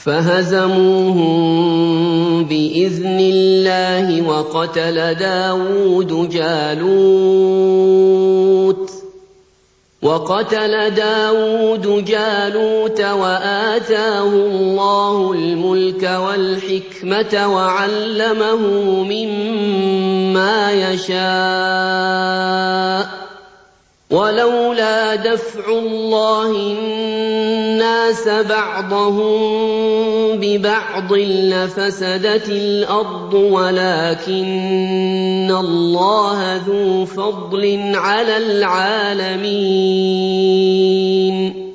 فَهَزَمُوهُم بِإِذْنِ اللَّهِ وَقَتَلَ دَاوُودُ جَالُوتَ وَآتَاهُ اللَّهُ الْمُلْكَ وَالْحِكْمَةَ وَعَلَّمَهُ مِمَّا يَشَاءُ ۗ وَلَوْلَا دَفْعُ اللَّهِ النَّاسَ بَعْضَهُم بِبَعْضٍ لَّفَسَدَتِ الْأَرْضُ وَلَٰكِنَّ اللَّهَ ذُو فَضْلٍ عَلَى الْعَالَمِينَ